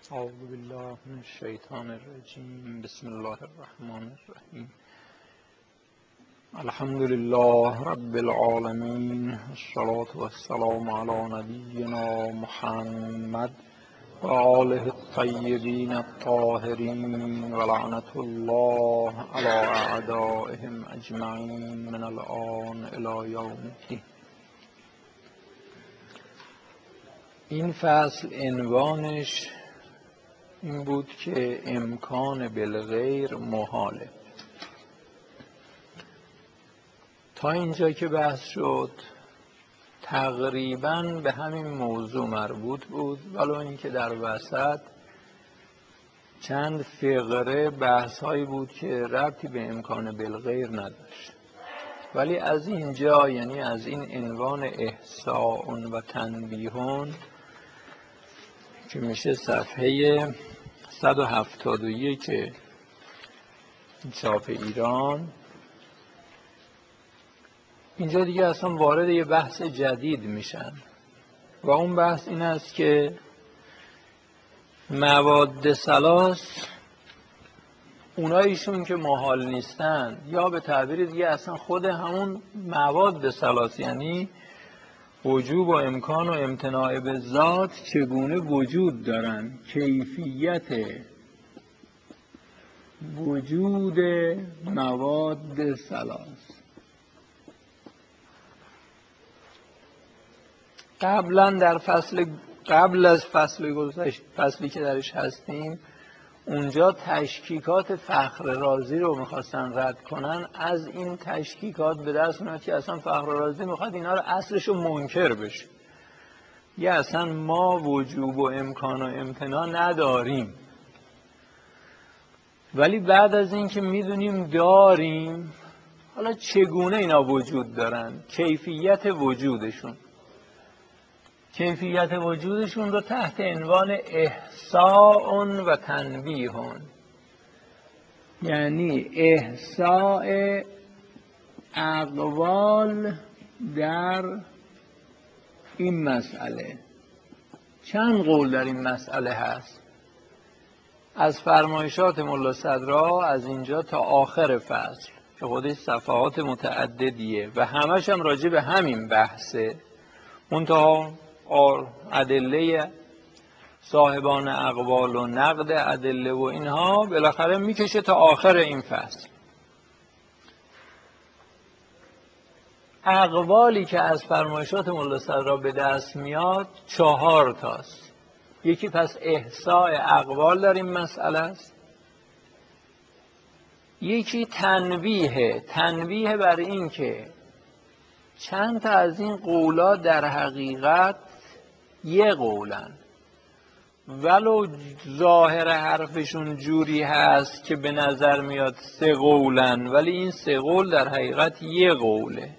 اعوذ بالله من الشیطان الرجیم. بسم الله الرحمن الرحیم. الحمد لله رب العالمین، الصلاة والسلام علی نبینا محمد و آله الطیبین الطاهرین و لعنة الله علی اعدائهم اجمعین من الآن الی یوم الدین. این فصل عنوانش این بود که امکان بالغیر محاله. تا اینجا که بحث شد تقریباً به همین موضوع مربوط بود، ولو اینکه در وسط چند فقره بحث هایی بود که ربطی به امکان بالغیر نداشت. ولی از اینجا، یعنی از این عنوان احصاء و تنبیه که میشه صفحه 171 چاپ ایران، اینجا دیگه اصلا وارد یه بحث جدید میشن و اون بحث این است که مواد ثلاث اوناییشون که محال نیستن، یا به تعبیر دیگه اصلا خود همون مواد ثلاث، یعنی وجوب و امکان و امتناع به ذات چگونه وجود دارن، کیفیت وجود مواد ثلاث. قبل از فصلی که درش هستیم، اونجا تشکیکات فخر رازی رو میخواستن رد کنن. از این تشکیکات به دست میاد که اصلا فخر رازی میخواد اینا رو اصلش رو منکر بشه، یا اصلا ما وجوب و امکان و امتناع نداریم. ولی بعد از این که میدونیم داریم، حالا چگونه اینا وجود دارن، کیفیت وجودشون رو تحت عنوان احصاء و تنبیه، یعنی احصاء اقوال در این مسئله. چند قول در این مسئله هست از فرمایشات ملا صدرا از اینجا تا آخر فصل که خودش صفحات متعددیه و همش هم راجع به همین بحثه. منتها ادله صاحبان اقوال و نقد ادله و اینها بالاخره میکشه تا آخر این فصل. اقوالی که از فرمایشات ملا صدرا به دست میاد 4 تاست. یکی پس احصاء اقوال در این مسئله است. یکی تنبیه بر این که چند تا از این قولا در حقیقت یه قولن، ولو ظاهر حرفشون جوری هست که به نظر میاد 3 قولن، ولی این 3 قول در حقیقت یه قوله.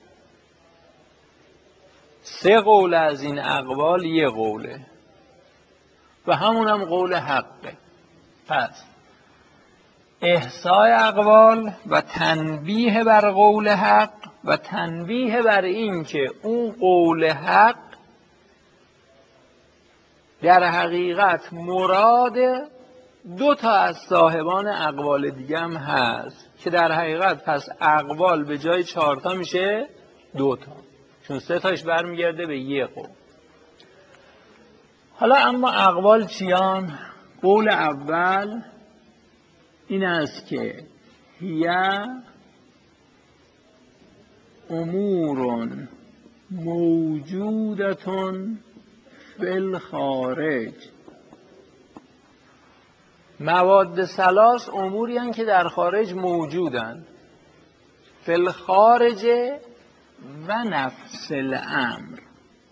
3 قول از این اقوال یه قوله و همونم قول حقه. پس احصاء اقوال و تنبیه بر قول حق و تنبیه بر این که اون قول حق در حقیقت مراد 2 تا از صاحبان اقوال دیگه هم هست، که در حقیقت پس اقوال به جای 4 تا میشه 2 تا، چون 3 تاش برمیگرده به یه قول. حالا اما اقوال چیان؟ قول اول این است که هی امور موجودتون فی الخارج. مواد ثلاث اموری هستند که در خارج موجودند. فی الخارج و نفس الامر.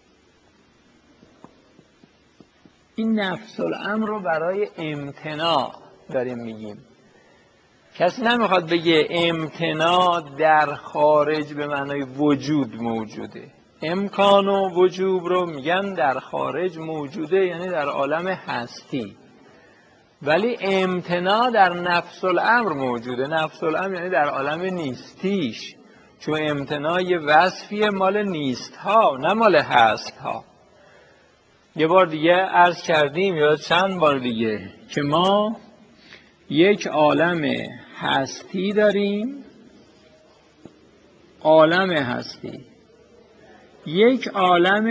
این نفس الامر رو برای امتناع داریم میگیم. کسی نمیخواد بگه امتناع در خارج به معنای وجود موجوده. امکان و وجوب رو میگن در خارج موجوده، یعنی در عالم هستی. ولی امتناع در نفس الامر موجوده. نفس الامر یعنی در عالم نیستیش، چون امتناع یه وصفیه مال نیست ها، نه مال هست ها. یه بار دیگه عرض کردیم یا چند بار دیگه که ما یک عالم هستی داریم، عالم هستی، یک عالم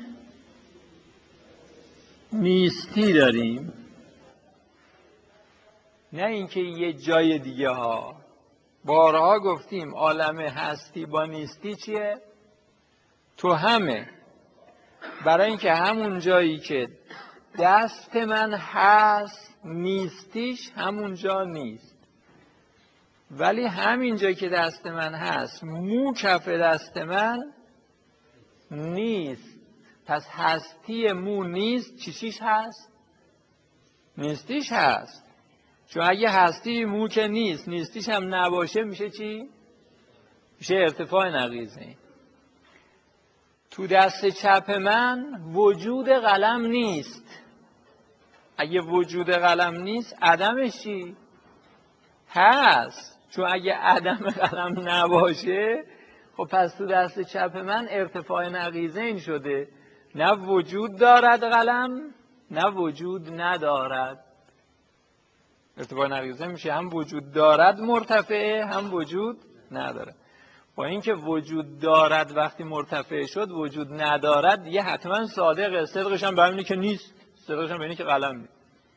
نیستی داریم، نه اینکه یه جای دیگه ها. بارها گفتیم عالم هستی با نیستی چیه؟ تو همه. برای اینکه همون جایی که دست من هست نیستیش همون جا نیست، ولی همین جایی که دست من هست مو کف دست من نیست. پس هستی مو نیست، چیش هست؟ نیستیش هست. چون اگه هستی مو که نیست، نیستیش هم نباشه میشه چی؟ میشه ارتفاع نقیضه. تو دست چپ من وجود قلم نیست. اگه وجود قلم نیست عدمش چی؟ هست. چون اگه عدم قلم نباشه خب پس تو دست چپ من ارتفاع نقیضین شده، نه وجود دارد قلم نه وجود ندارد. ارتفاع نقیضه میشه هم وجود دارد مرتفعه هم وجود نداره. با اینکه وجود دارد وقتی مرتفع شد وجود ندارد یه حتما صادقه، صدقش هم به اینه که نیست، صدقش هم به اینه که قلم نیست.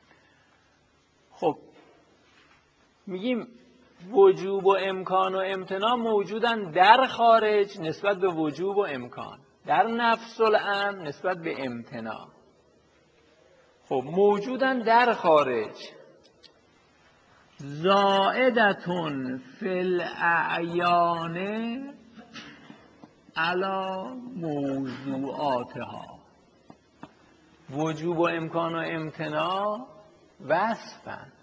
خب میگیم وجوب و امکان و امتناع موجودن در خارج نسبت به وجوب و امکان، در نفس الامر نسبت به امتناع. خب موجودن در خارج، زائدتون فی الاعیان علی موضوعاتها. وجوب و امکان و امتناع وصفن.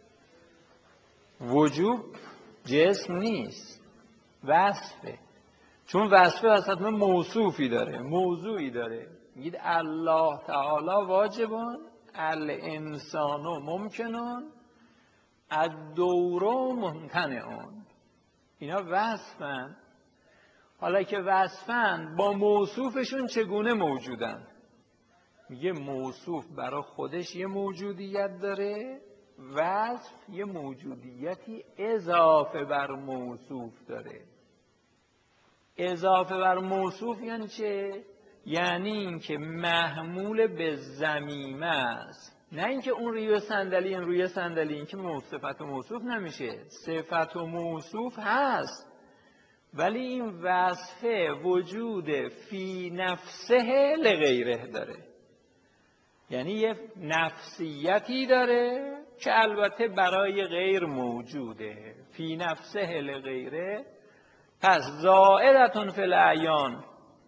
وجوب جسم نیست، وصفه. چون وصفه وسط من موصوفی داره، موضوعی داره. میگید الله تعالی واجبون، الانسان ممکنون، الدور ممتنعون. اینا وصفن. حالا که وصفن با موصوفشون چگونه موجودن؟ میگه موصوف برای خودش یه موجودیت داره، وصف یه موجودیتی اضافه بر موصوف داره. اضافه بر موصوف یعنی چه؟ یعنی اینکه محمول به ضمیمه است، نه اینکه اون روی صندلی این روی صندلی، این که صفت و موصوف نمیشه. صفت و موصوف هست ولی این وصفه وجود فی نفسه لغیره داره، یعنی یه نفسیتی داره که البته برای غیر موجوده. فی نفسه لغیره. پس زائدتون فی الاعیان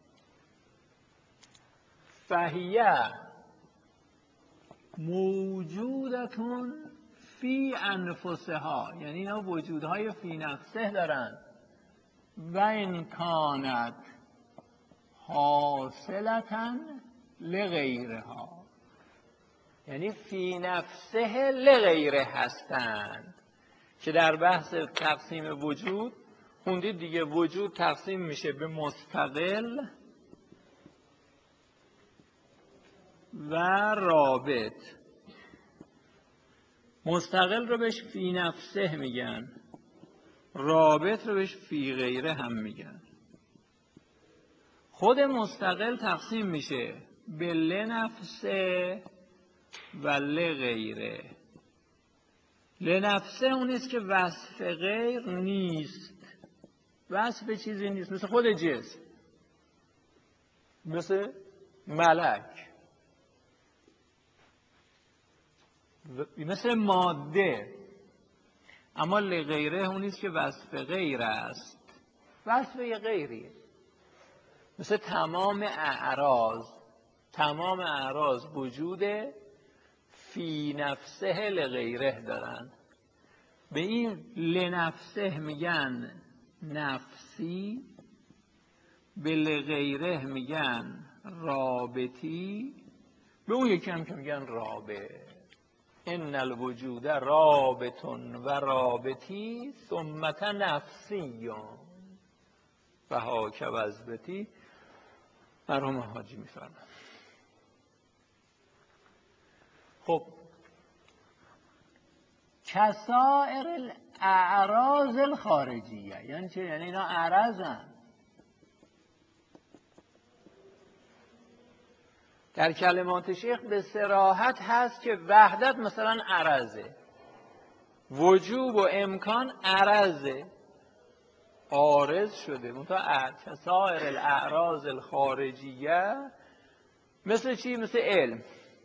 فهیه موجودتون فی انفسها، یعنی اینا وجودهای فی نفسه دارن. و این کانت حاصلتن لغیرها، یعنی فی نفسه لغیره هستند. که در بحث تقسیم وجود خوندید دیگه، وجود تقسیم میشه به مستقل و رابط. مستقل رو بهش فی نفسه میگن، رابط رو بهش فی غیره هم میگن. خود مستقل تقسیم میشه به لنفسه و لغیره. لنفسه اونیست که وصف غیر نیست، وصف چیزی نیست، مثل خود جسم، مثل ملک، مثل ماده. اما لغیره اونیست که وصف غیر است، وصف یه غیریه. مثل تمام اعراض، تمام اعراض وجود فی نفسه لغیره دارن. به این لنفسه میگن نفسی، به لغیره میگن رابطی، به اون یکی هم که میگن رابط. ان الوجود رابطون و رابطی ثمت نفسی و ها که وزبتی. مرحوم حاجی میفرمند خب کسائر الاعراض الخارجیه یعنی چه؟ یعنی اینا اعراضن. در کلمات شیخ به صراحت هست که وحدت مثلا عرضه، وجوب و امکان عرضه، عارض شده. منتها کسائر الاعراض الخارجیه مثل چی؟ مثل علم.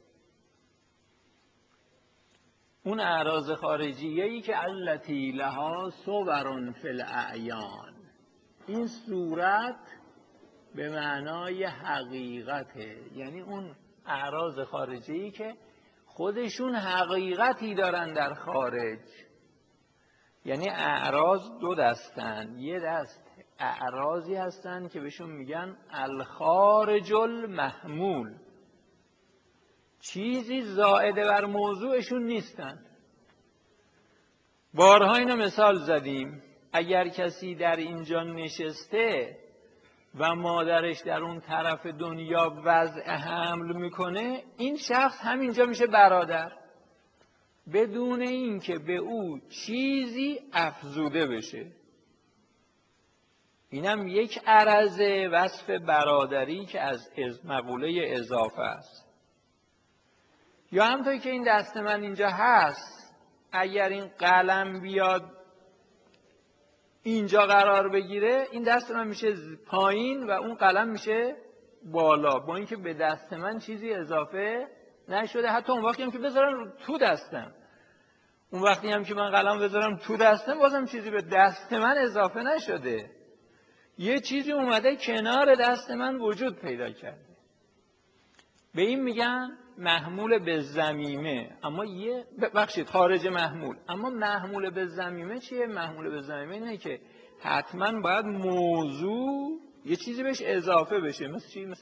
اون اعراض خارجیه‌ای که التی لها صور فی الاعیان، این صورت به معنای حقیقته، یعنی اون اعراض خارجی که خودشون حقیقتی دارن در خارج. یعنی اعراض دو دستن، یه دست اعراضی هستن که بهشون میگن الخارج المحمول، چیزی زائده بر موضوعشون نیستن. بارها اینو مثال زدیم. اگر کسی در اینجا نشسته و مادرش در اون طرف دنیا وضع حمل میکنه، این شخص همینجا میشه برادر، بدون اینکه به او چیزی افزوده بشه. اینم یک عرض وصف برادری که از مقوله اضافه است. یا همونطوری که این دست من اینجا هست، اگر این قلم بیاد اینجا قرار بگیره، این دست من میشه پایین و اون قلم میشه بالا، با اینکه به دست من چیزی اضافه نشده. حتی اون وقتی هم که بذارم تو دستم، اون وقتی هم که من قلم بذارم تو دستم، بازم چیزی به دست من اضافه نشده. یه چیزی اومده کنار دست من وجود پیدا کرده. به این میگن محمول به ضمیمه. اما خارج محمول. اما محمول به ضمیمه چیه؟ محمول به ضمیمه اینه که حتما باید موضوع یه چیزی بهش اضافه بشه. مثل چی؟ مثل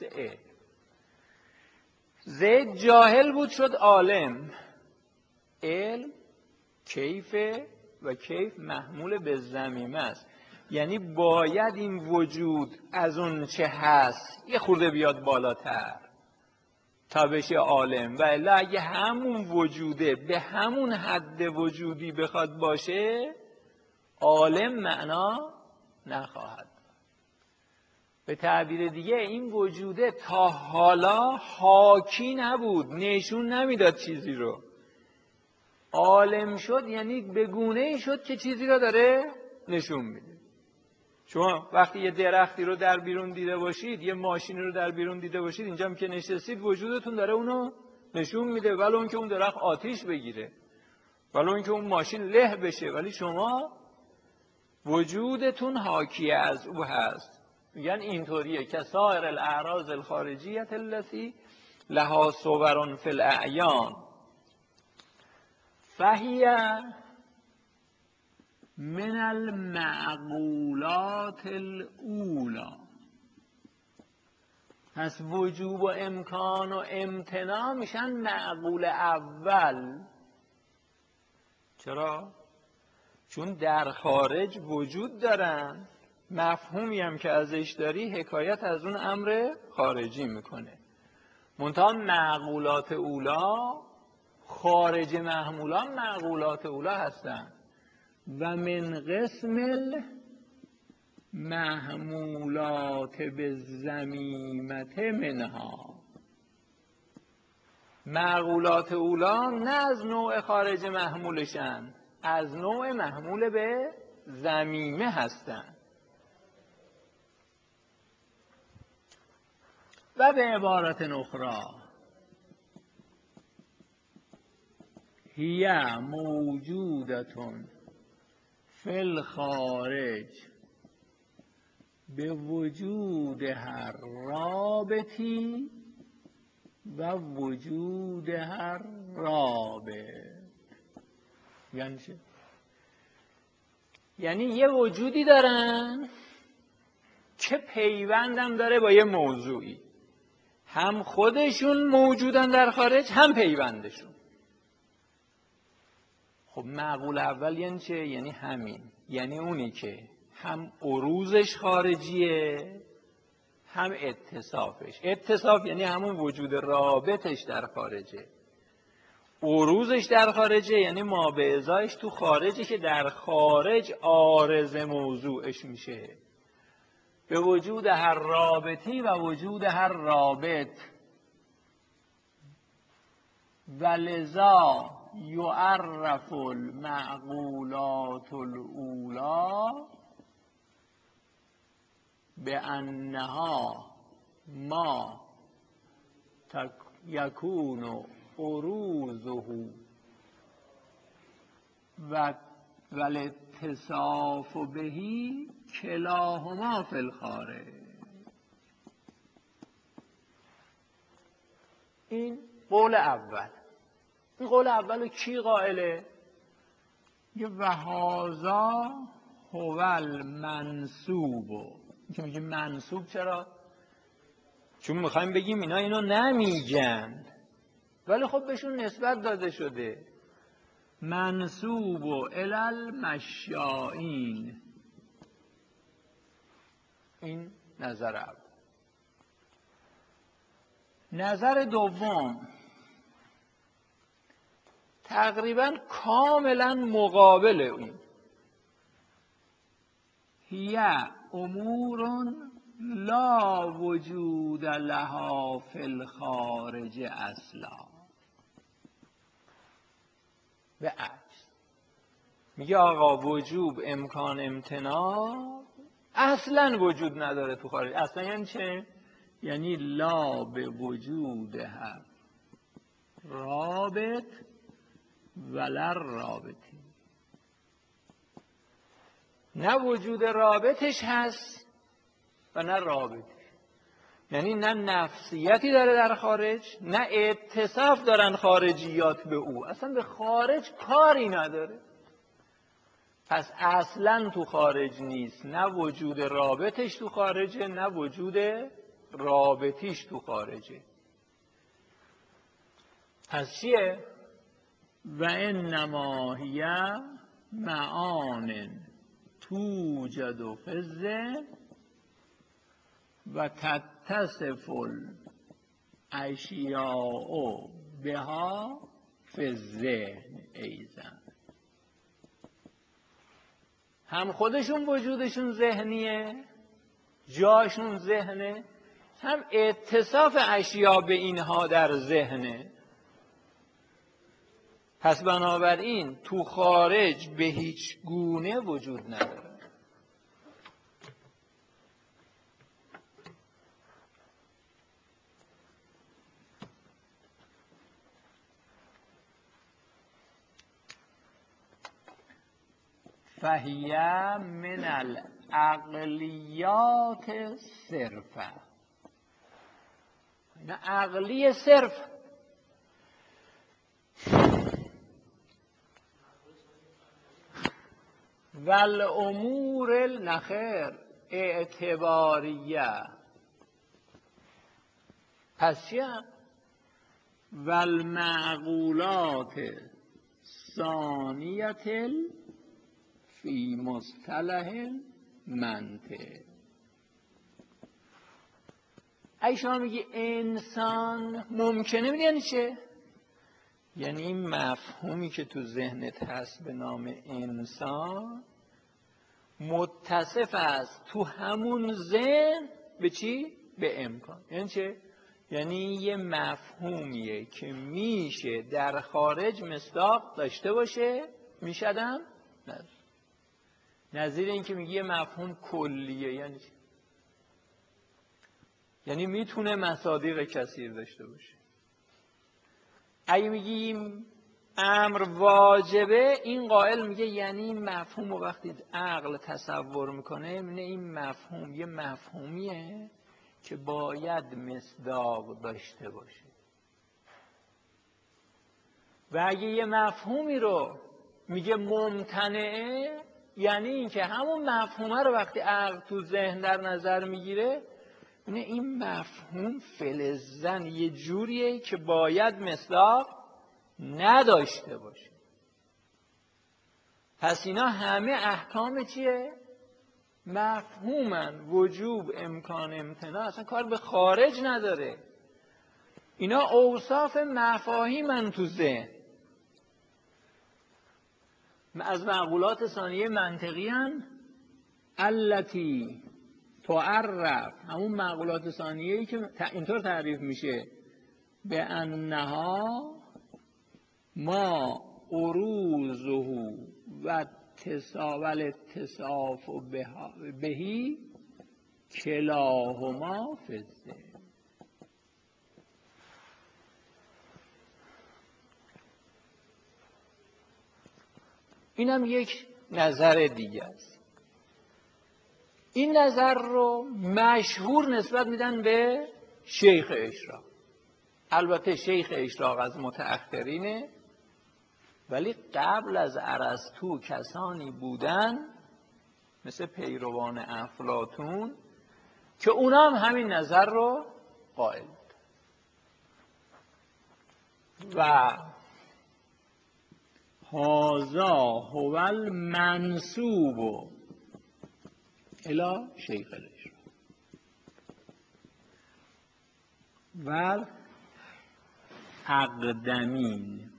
زید جاهل بود شد عالم. علم کیفه و کیف محمول به ضمیمه است. یعنی باید این وجود از اون چه هست یه خورده بیاد بالاتر تا بشه عالم، و الا اگه همون وجوده به همون حد وجودی بخواد باشه، عالم معنا نخواهد. به تعبیر دیگه این وجوده تا حالا حاکی نبود، نشون نمیداد چیزی رو. عالم شد یعنی به گونه‌ای شد که چیزی رو داره نشون میده. شما وقتی یه درختی رو در بیرون دیده باشید، یه ماشینی رو در بیرون دیده باشید، اینجا هم که نشستید وجودتون داره اونو نشون میده، ولی اون که اون درخت آتیش بگیره، ولی اون که اون ماشین له بشه، ولی شما وجودتون حاکی از او هست. میگن اینطوریه که سایر الاعراض الخارجیه التي لها صور فی الاعیان فهی من المعقولات الاولی. پس وجوب و امکان و امتناع میشن معقول اول. چرا؟ چون در خارج وجود دارن، مفهومی هم که ازش داری حکایت از اون امر خارجی میکنه. منتها معقولات اولا خارج محمولان معقولات اولا هستن. و من قسم المحمولات بالضمیمة منها، معقولات اولا نه از نوع خارج محمولشن، از نوع محمول به ضمیمه هستن. و به عبارت اخرى هی موجودتون فی الخارج به وجود هر رابطی و وجود هر رابط. یعنی چه؟ یعنی یه وجودی دارن که پیوندم داره با یه موضوعی، هم خودشون موجودن در خارج هم پیوندشون. خب معقول اول یعنی چه؟ یعنی همین، یعنی اونی که هم عروضش خارجیه هم اتصافش. اتصاف یعنی همون وجود رابطش در خارجه. عروضش در خارجه یعنی ما به ازایش تو خارجه که در خارج عارض موضوعش میشه به وجود هر رابطی و وجود هر رابط. ولذا یعرف المعقولات الاولی بانها ما یکون عروضه و الاتصاف بهی کلاهما فی الخارج. این قول اول. این قول اول رو کی قائله؟ یه وهذا هو المنسوب. که میگه منسوب چرا؟ چون میخوایم بگیم اینا اینو نمیگن ولی خب بهشون نسبت داده شده. منسوب الی المشائین. این نظر اول. نظر دوم تقریبا کاملا مقابل این. هی امور لا وجود لها فی الخارج اصلا. به عکس میگه آقا وجوب امکان امتناع اصلا وجود نداره تو خارج. اصلا یعنی چه؟ یعنی لا به وجود هم رابط ولا رابطی. نه وجود رابطش هست و نه رابطش. یعنی نه نفسیتی داره در خارج نه اتصاف دارن خارجیات به او. اصلا به خارج کاری نداره. پس اصلا تو خارج نیست. نه وجود رابطش تو خارجه نه وجود رابطیش تو خارجه. پس چیه؟ و انما هی معان توجد فی الذهن و تتصف الاشیاء بها فی الذهن ایضا. هم خودشون وجودشون ذهنیه، جاشون ذهنه، هم اتصاف اشیا به اینها در ذهنه. پس بنابراین تو خارج به هیچ گونه وجود نداره. فهی من العقلیات صرفا. اینا عقلی صرف. والامور النخیر اعتباریه. پس چیه؟ والمعقولات ثانیة فی مصطلح منطق. اگه شما میگی انسان ممکنه، یعنی چه؟ یعنی این مفهومی که تو ذهنت هست به نام انسان متصف است تو همون ذهن به چی؟ به امکان. یعنی چه؟ یعنی یه مفهومیه که میشه در خارج مصداق داشته باشه، میشدم نه. نظیر این که میگی یه مفهوم کلیه یعنی چی؟ یعنی میتونه مصادیق کثیر داشته باشه. اگه میگیم امر واجبه، این قائل میگه یعنی این مفهوم رو وقتی عقل تصور میکنه میگه این مفهوم یه مفهومیه که باید مصداق داشته باشه. و اگه یه مفهومی رو میگه ممتنعه، یعنی این که همون مفهومه رو وقتی عقل تو ذهن در نظر میگیره این مفهوم فلزن یه جوریه که باید مصداق نداشته باشه. پس اینا همه احکام چیه؟ مفهومن. وجوب امکان امتناع اصلا کار به خارج نداره. اینا اوصاف مفاهیمن تو ذهن. از معقولات ثانیه منطقی هن التی تعرف، همون معقولات ثانیه‌ای که اینطور تعریف میشه به انها ما عروضه و اتصاف بهی کلاهما فزه. اینم یک نظر دیگه است. این نظر رو مشهور نسبت میدن به شیخ اشراق. البته شیخ اشراق از متأخرینه، ولی قبل از ارسطو کسانی بودن مثل پیروان افلاطون که اونا هم همین نظر رو قائل بود و هذا هو المنسوب الی شیخ الاشراق و اقدمین.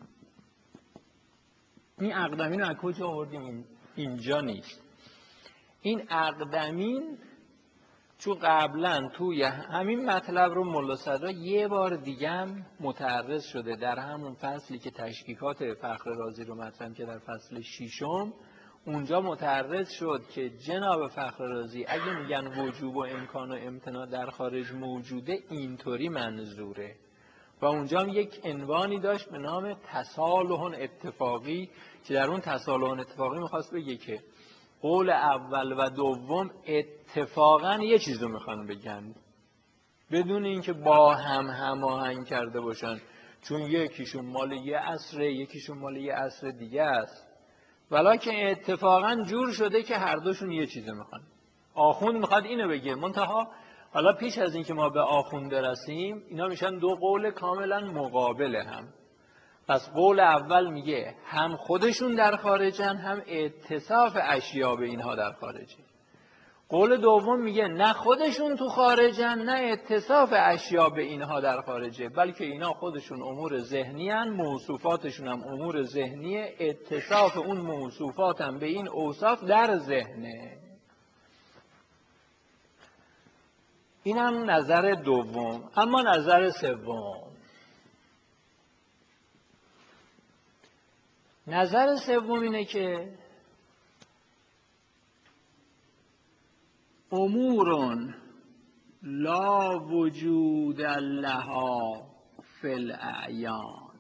این اقدمین رو از کجا آوردیم؟ اینجا نیست. این اقدمین چون قبلا توی همین مطلب رو ملا صدرا یه بار دیگه هم متعرض شده در همون فصلی که تشکیکات فخر رازی رو مطرح که در فصل 6، اونجا متعرض شد که جناب فخر رازی اگه میگن وجوب و امکان و امتناع در خارج موجوده اینطوری منظوره و اونجا هم یک عنوانی داشت به نام تصالح اتفاقی که در اون تصالح اتفاقی میخواست بگه که قول اول و دوم اتفاقا یه چیز رو میخوان بگن بدون اینکه با هم هماهنگ کرده باشن، چون یکیشون مال یه عصره یکیشون مال یه عصر دیگه است، ولکن اتفاقا جور شده که هر دوشون یه چیز رو میخوان. آخوند میخواد اینو بگه، منتها حالا پیش از اینکه ما به آخوند برسیم اینا میشن دو قول کاملا مقابل هم. پس قول اول میگه هم خودشون در خارجن هم اتصاف اشیا به اینها در خارجه. قول دوم میگه نه خودشون تو خارجن نه اتصاف اشیا به اینها در خارجه، بلکه اینا خودشون امور ذهنی هن، موصوفاتشون هم امور ذهنیه، اتصاف اون موصوفات هم به این اوصاف در ذهنه. این هم نظر دوم. اما نظر سوم، نظر سوم اینه که امورون لا وجود لها فی الاعیان،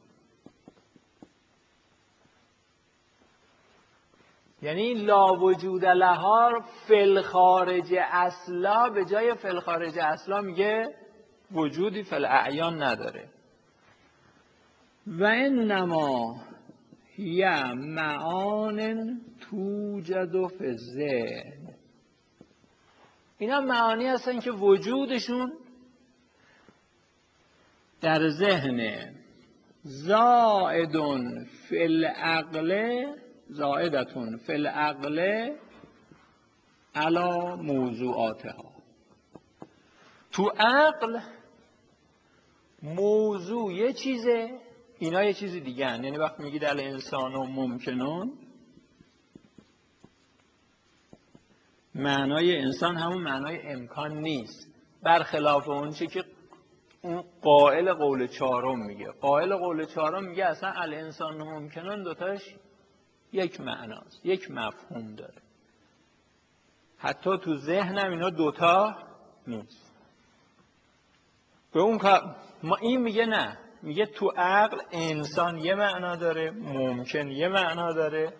یعنی لا وجود لها فی الخارج اصلا، به جای فی الخارج اصلا میگه وجودی فی الاعیان نداره. و انما هی معان توجد فی الذهن، اینا معانی هستن که وجودشون در ذهن، زائدون فی العقل، زائدتون فی العقل علی موضوعاتها. تو عقل موضوع یه چیزه، اینا یه چیز دیگه هن. یعنی وقتی میگی در انسان و ممکنون، معنای انسان همون معنای امکان نیست، برخلاف اون چی که اون قائل قول چهارم میگه. قائل قول چهارم میگه اصلا الانسان و ممکنون دوتاش یک معناست، یک مفهوم داره، حتی تو ذهنم اینا دوتا نیست. به اون ما این میگه نه، میگه تو عقل انسان یه معنا داره، ممکن یه معنا داره،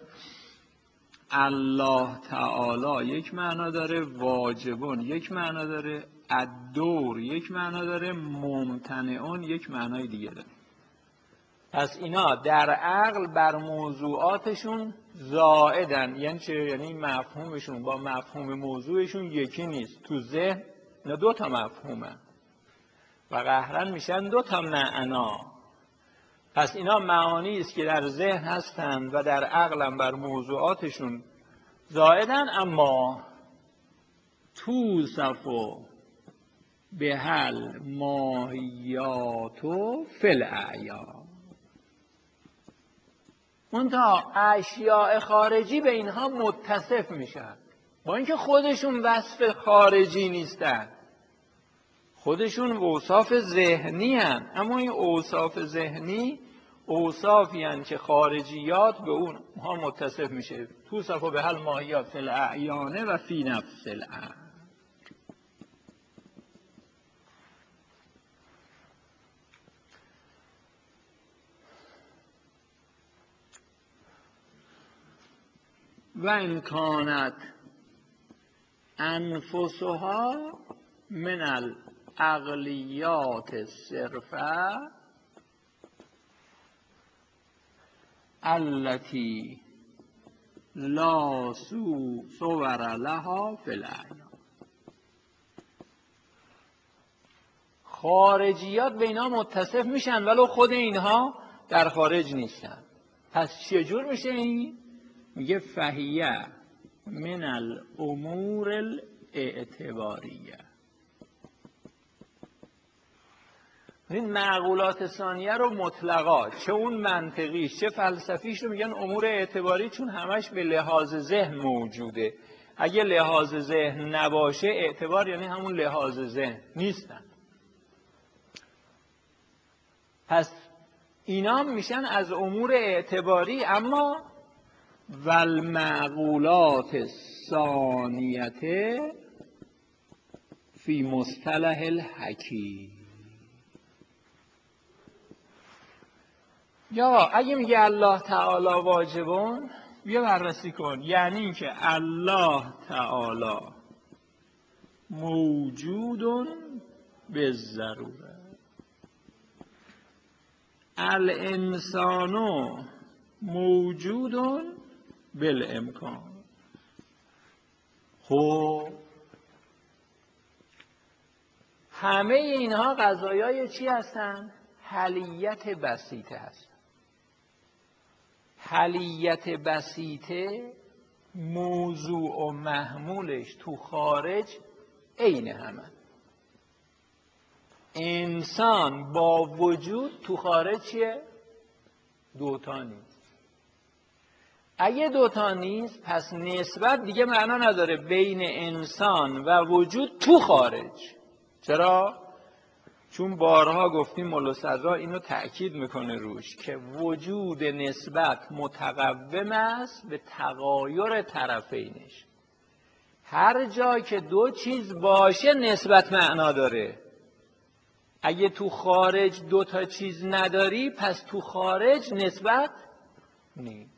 الله تعالی یک معنا داره، واجبون یک معنا داره، الدور یک معنا داره، ممتنعون یک معنای دیگه داره. پس اینا در عقل بر موضوعاتشون زائدن. یعنی چه؟ یعنی مفهومشون با مفهوم موضوعشون یکی نیست. تو ذهن اینا دو تا مفهومه و قهرن میشن دو تا معنا. پس اینا معانی است که در ذهن هستند و در عقل هم بر موضوعاتشون زائدن، اما توصفو به هل ماهیاتو فی الاعیان. منتها اشیاء خارجی به اینها متصف میشن، با اینکه خودشون وصف خارجی نیستن، خودشون اوصاف ذهنی هن، اما این اوصاف ذهنی اوصافی هن که خارجیات به اونها متصف میشه. توصف به هل ماهیات فی الاعیانه و فی نفس الامر. و ان کانت انفسها من الاقلیات الصرفه التي لا صور لها فی الاعیان. خارجیات به اینها متصف میشن ولو خود اینها در خارج نیستن. پس چجور میشه این؟ میگه فهیه من الامور الاعتباریه. این معقولات ثانیه رو مطلقات، چه اون منطقیش چه فلسفیش، رو میگن امور اعتباری، چون همش به لحاظ ذهن موجوده. اگه لحاظ ذهن نباشه اعتبار یعنی همون لحاظ ذهن نیستن. پس اینا میشن از امور اعتباری. اما والمعقولات الثانیه فی مصطلح الحکیم. یا اگه میگه الله تعالی واجبون، بیا بررسی کن. یعنی این که الله تعالی موجودون به ضروره، الانسانو موجودون بالامکان. خب همه اینها قضایای چی هستن؟ حلیت بسیطه هستن. حلیت بسیطه موضوع و محمولش تو خارج عین همه. انسان با وجود تو خارج چیه؟ دوتا نیست. اگه دوتا نیست پس نسبت دیگه معنا نداره بین انسان و وجود تو خارج. چرا؟ چون بارها گفتیم ملا صدرا اینو تأکید میکنه روش که وجود نسبت متقوم است به تغایر طرفینش. هر جا که دو چیز باشه نسبت معنا داره. اگه تو خارج دو تا چیز نداری پس تو خارج نسبت نیست.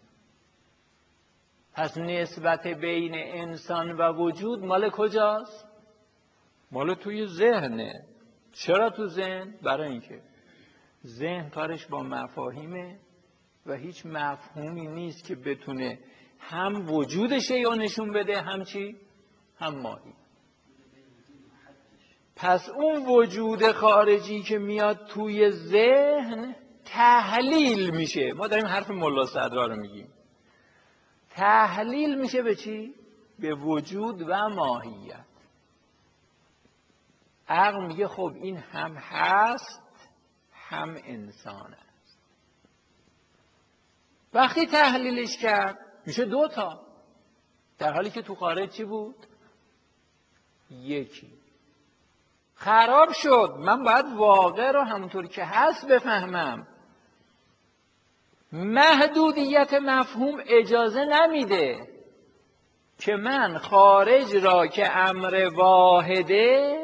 پس نسبت بین انسان و وجود مال کجاست؟ مال توی ذهنه. چرا تو ذهن؟ برای اینکه ذهن کارش با مفاهیمه و هیچ مفهومی نیست که بتونه هم وجود شیء نشون بده هم چی؟ هم ماهی. پس اون وجود خارجی که میاد توی ذهن تحلیل میشه. ما داریم حرف ملا صدرا رو میگیم. تحلیل میشه به چی؟ به وجود و ماهیت. عقل میگه خب این هم هست هم انسان است. وقتی تحلیلش کرد میشه دوتا، در حالی که تو خارج چی بود؟ یکی. خراب شد. من باید واقع رو همونطور که هست بفهمم. محدودیت مفهوم اجازه نمیده که من خارج را که امر واحده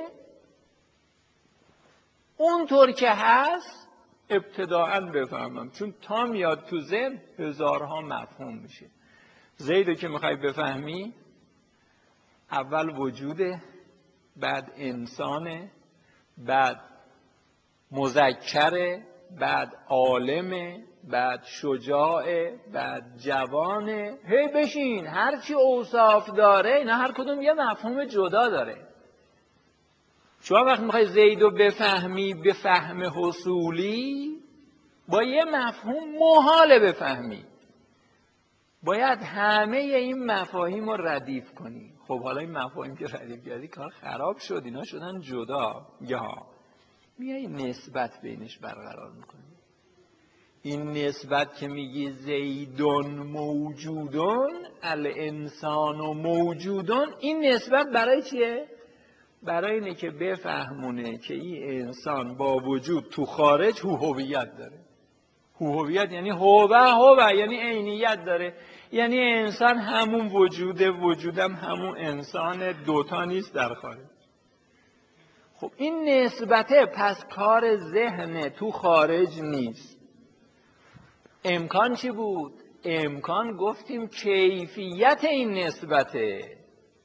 اونطور که هست ابتداعاً بفهمم، چون تا میاد تو ذهن هزارها مفهوم میشه. زیدو که میخوای بفهمی اول وجوده، بعد انسانه، بعد مذکره، بعد عالمه، بعد شجاعه، بعد جوانه. هی بشین هرچی اوصاف داره اینا هر کدوم یه مفهوم جدا داره. شما وقتی میخوای زیدو بفهمی به فهم حصولی با یه مفهوم محاله بفهمی. باید همه این مفاهیم رو ردیف کنی. خب حالا این مفاهیم که ردیف کردی کار خراب شد، اینا شدن جدا. یا میای نسبت بینش برقرار میکنی. این نسبت که میگی زیدون موجودون الانسان و موجودون، این نسبت برای چیه؟ برای اینه که بفهمونه که این انسان با وجود تو خارج هویت داره. هویت یعنی هو یعنی عینیت داره، یعنی انسان همون وجوده، وجودم همون انسان، دوتا نیست در خارج. خب این نسبته، پس کار ذهنه، تو خارج نیست. امکان چی بود؟ امکان گفتیم کیفیت این نسبته،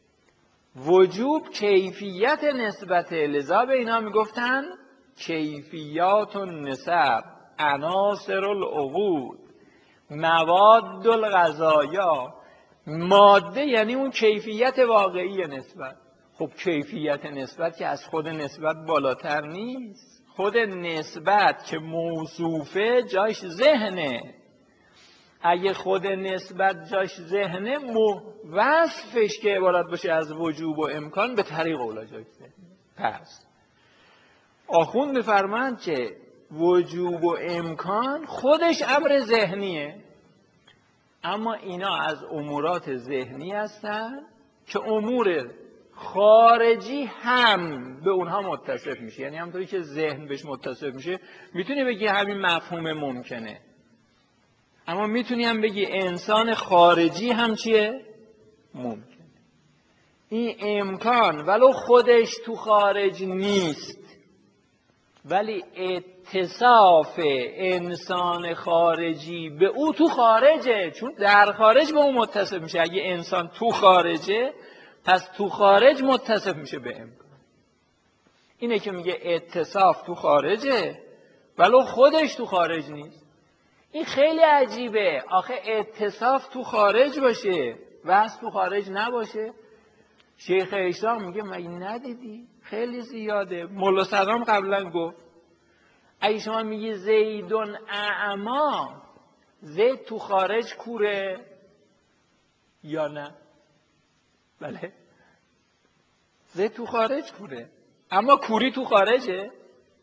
وجوب کیفیت نسبته، لذا به اینا میگفتن کیفیات النسب، عناصر العقود، مواد الغذایا. ماده یعنی اون کیفیت واقعی نسبت. خب کیفیت نسبت که از خود نسبت بالاتر نیست. خود نسبت که موصوفه جاش ذهنه. اگه خود نسبت جاش ذهنه، وصفش که عبارت باشه از وجوب و امکان به طریق اولا جاش ذهنه. پس آخوند می‌فرمایند که وجوب و امکان خودش امر ذهنیه، اما اینا از امورات ذهنی هستن که امور خارجی هم به اونها متصف میشه. یعنی همونطوری که ذهن بهش متصف میشه، میتونی بگی همین مفهوم ممکنه، اما میتونی هم بگی انسان خارجی هم چیه؟ ممکنه. این امکان ولو خودش تو خارج نیست، ولی اتصاف انسان خارجی به او تو خارجه، چون در خارج به او متصف میشه. اگه انسان تو خارجه، پس تو خارج متصف میشه به امکان. اینه که میگه اتصاف تو خارجه ولو خودش تو خارج نیست. این خیلی عجیبه، آخه اتصاف تو خارج باشه وصف تو خارج نباشه. شیخ اشراق میگه مگه ندیدی؟ خیلی زیاده. مولا صدرام قبلا گفت اگه شما میگی زیدون اعما، زید تو خارج کوره یا نه؟ بله، زید تو خارج کوره، اما کوری تو خارجه.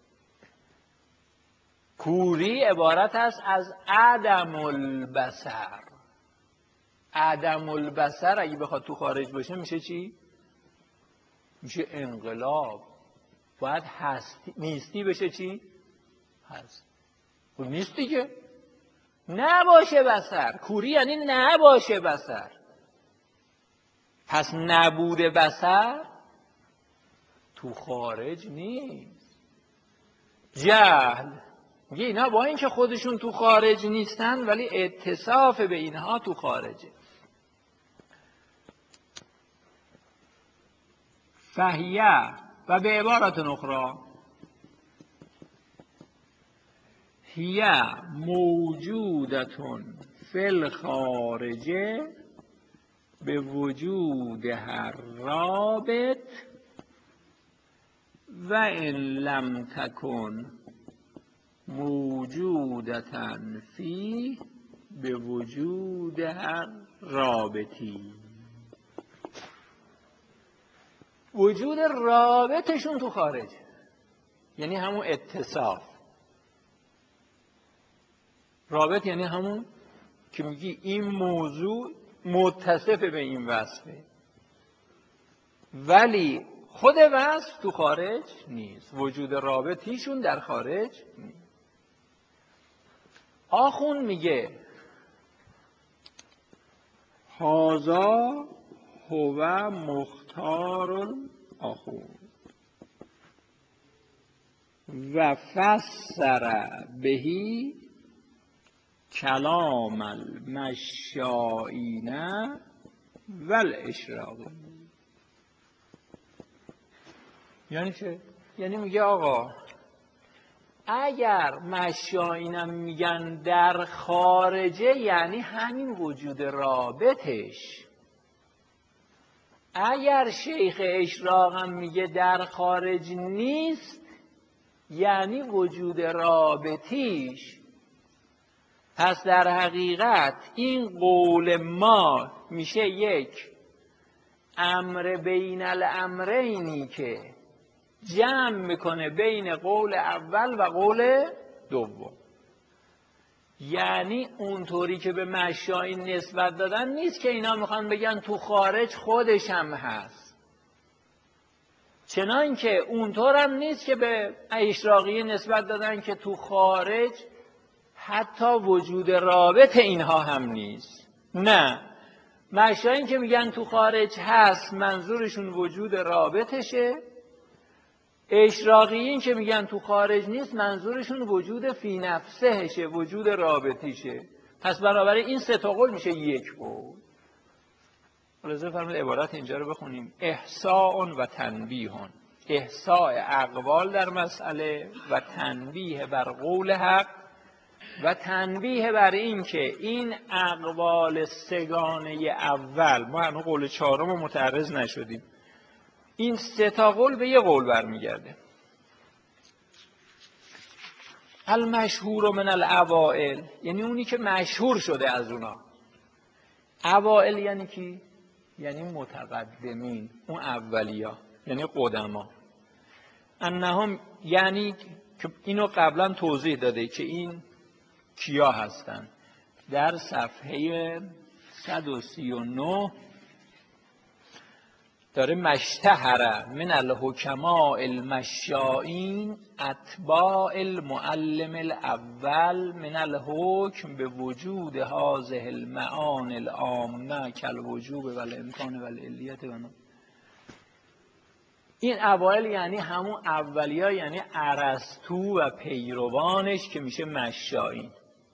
کوری عبارت است از عدم البصر. عدم البصر اگه بخواد تو خارج باشه میشه چی؟ میشه انقلاب. باید هستی، نیستی بشه چی؟ هست. خب نیست دیگه، نباشه بصر. کوری یعنی نباشه بصر. پس نبود بصر تو خارج نیست. جهل میگه اینا با اینکه خودشون تو خارج نیستن، ولی اتصاف به اینها تو خارجه. فهیه و به عبارت اخرى هیه موجودتون فی الخارجه به وجود هر رابط و ان لم تکن موجودتن فی به وجود هر رابطی. وجود رابطشون تو خارج، یعنی همون اتصاف. رابط یعنی همون که میگی این موضوع متصف به این وصفه، ولی خود وصف تو خارج نیست. وجود رابطیشون در خارج نیست. آخوند میگه هازا هو مختار آخوند و فسر بهی کلام المشائین و الاشراق. یعنی چه؟ یعنی میگه آقا اگر مشائینم میگن در خارجه، یعنی همین وجود رابطش. اگر شیخ اشراقم میگه در خارج نیست، یعنی وجود رابطیش. پس در حقیقت این قول ما میشه یک امر بین الامرینی که جمع میکنه بین قول اول و قول دوم. یعنی اونطوری که به مشایین نسبت دادن نیست که اینا میخوان بگن تو خارج خودش هم هست، چنان که اونطور هم نیست که به اشراقیه نسبت دادن که تو خارج حتی وجود رابط اینها هم نیست. نه، مشایین که میگن تو خارج هست منظورشون وجود رابطشه، اشراقیین که میگن تو خارج نیست منظورشون وجود فی نفسهشه، وجود رابطیشه. پس بنابراین این سه تا قول میشه یک بود. لذا فرمود عبارت اینجا رو بخونیم: احساء و تنبیه. احساء اقوال در مسئله و تنبیه بر قول حق، و تنبیه بر این که این اقوال سگانه اول، ما هنوز قول چهارم رو متعرض نشدیم، این سه تا قول به یه قول برمیگرده. المشهور من الاوائل، یعنی اونی که مشهور شده از اونا. اوائل یعنی کی؟ یعنی متقدمین، اون اولیا، یعنی قدما. انهم، یعنی که اینو قبلا توضیح داده که این کیا هستن. در صفحه 139 داره مشتهر من الحکماء المشائین اتباع المعلم الاول من الحکم به وجود هذه المعانی العامه کالوجوب و الامکان و العلیت و این اوائل یعنی همون اولیا، یعنی ارسطو و پیروانش که میشه مشائین.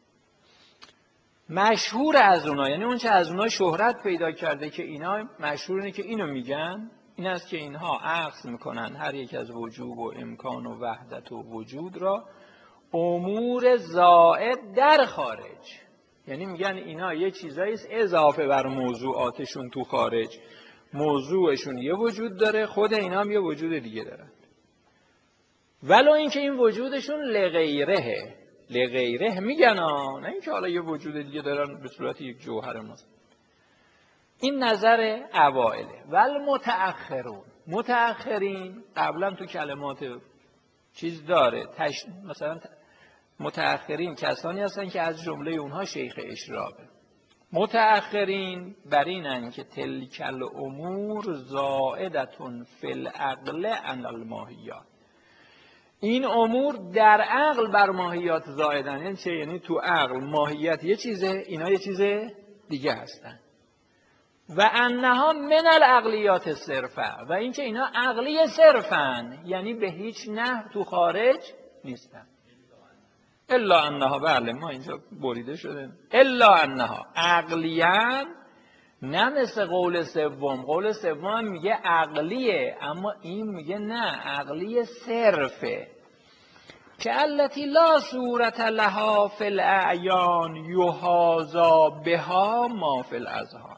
مشهور از اونا یعنی اون چه از اونا شهرت پیدا کرده که اینا مشهور اینه که اینو میگن، این است که اینها عکس میکنن هر یک از وجوب و امکان و وحدت و وجود را امور زائد در خارج، یعنی میگن اینا یه چیزایی اضافه بر موضوعاتشون تو خارج، موضوعشون یه وجود داره، خود اینا هم یه وجود دیگه دارن، ولو اینکه این وجودشون لغیره، لغیره میگن نه اینکه حالا یه وجود دیگه دارن به صورت یک جوهر ماست. این نظر اوائله. والمتأخرون، متأخرین قبلا تو کلمات چیز داره، مثلا متأخرین کسانی هستن که از جمله اونها شیخ اشراقه. متأخرین بر اینن که تلک الامور زائدتون فی العقل عن الماهیات، این امور در عقل بر ماهیات زائدن. یعنی چه؟ یعنی تو عقل ماهیت یه چیزه، اینا یه چیز دیگه هستن. و انها من العقلیات صرفه، و اینکه اینا عقلی صرفن، یعنی به هیچ نحو تو خارج نیستن. الا انها، بله ما اینجا بریده شده، الا انها عقلیان، نه مثل قول سوم. قول سوم میگه عقلیه، اما این میگه نه، عقلی صرفه. که التی لا صورت لها فی الاعیان یحاذا بها ما فی الاذهان.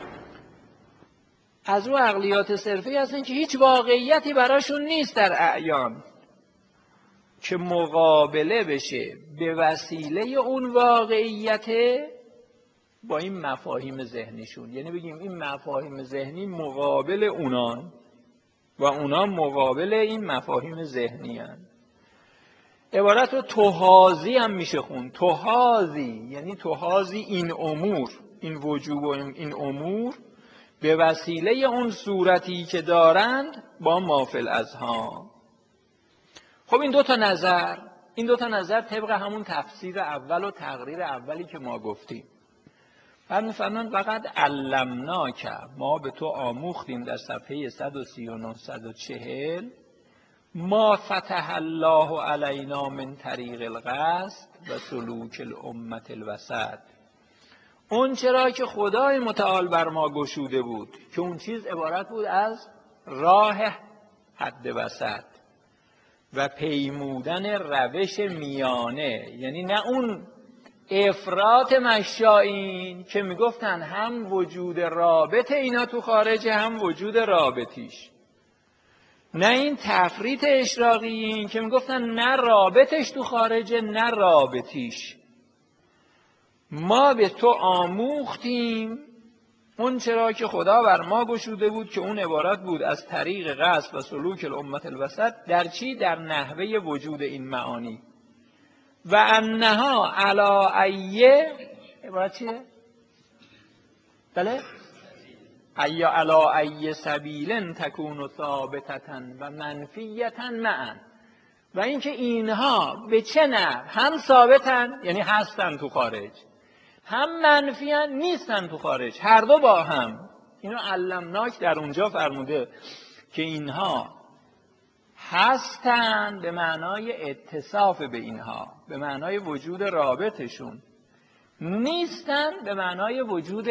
از اون عقلیات صرفی هستن که هیچ واقعیتی براشون نیست در اعیان که مقابله بشه به وسیله اون واقعیت با این مفاهیم ذهنیشون. یعنی بگیم این مفاهیم ذهنی مقابل اونان و اونا مقابل این مفاهیم ذهنی هن. عبارت رو توحازی هم میشه خون. توحازی یعنی توحازی این امور، این وجوب و این امور به وسیله اون صورتی که دارند با ما فی الاذهان. خب این دو تا نظر طبق همون تفسیر اول و تقریر اولی که ما گفتیم. بعد می‌فرمایند فقط علمناک، ما به تو آموختیم در صفحه 139 140 ما فتح الله علینا من طریق القصد و سلوک الامه الوسط، اون چرا که خدای متعال بر ما گشوده بود که اون چیز عبارت بود از راه حد وسط و پیمودن روش میانه. یعنی نه اون افراط مشائین که میگفتن هم وجود رابط اینا تو خارج هم وجود رابطیش، نه این تفریط اشراقیین که میگفتن نه رابطش تو خارجه نه رابطیش. ما به تو آموختیم اون چرا که خدا بر ما گشوده بود که اون عبارت بود از طریق قصد و سلوک الامه الوسط. در چی؟ در نحوه وجود این معانی. و انها علی ایه عبارت چیه؟ بله؟ ایا علی ای سبیل تکون ثابتتا و منفیتا معا، و اینکه اینها به چه نحو هم ثابتن یعنی هستن تو خارج، هم منفیان نیستن تو خارج، هر دو با هم. اینو علمناک در اونجا فرموده که اینها هستن به معنای اتصاف به اینها، به معنای وجود رابطشون، نیستن به معنای وجود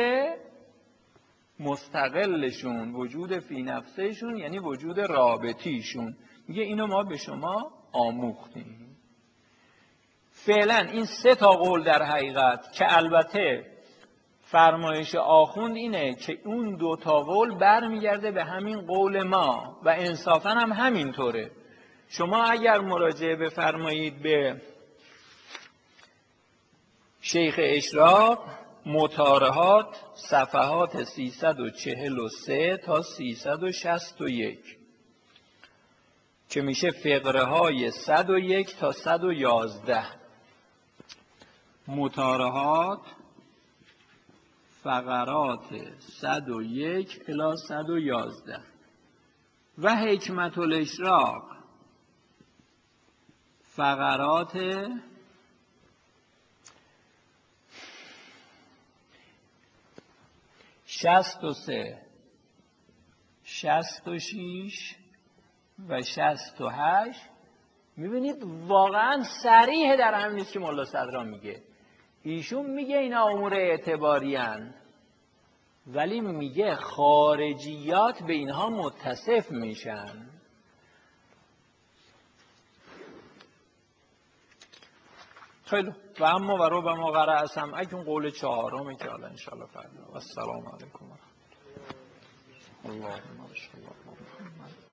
مستقلشون، وجود فی نفسشون، یعنی وجود رابطیشون. میگه اینو ما به شما آموختیم. فعلا این 3 تا قول در حقیقت که البته فرمایش آخوند اینه که اون 2 تا قول برمیگرده به همین قول ما و انصافا هم همینطوره. شما اگر مراجعه بفرمایید به شیخ اشراق مطارحات صفحات 343 تا 361 که میشه فقره های 101 تا 111، مطارحات فقرات 101 الی 111 و حکمت الاشراق فقرات 63 66 و 68. میبینید واقعا صریح در همین نیست که ملا صدرا میگه. ایشون میگه اینا امور اعتباریان، ولی میگه خارجیات به اینها متصف میشن. خیلی و اما و ربما قرأ سمعک، اون قول 4 که حالا انشاءالله فردا. و السلام علیکم و رحمت الله. اللهم صل علی محمد.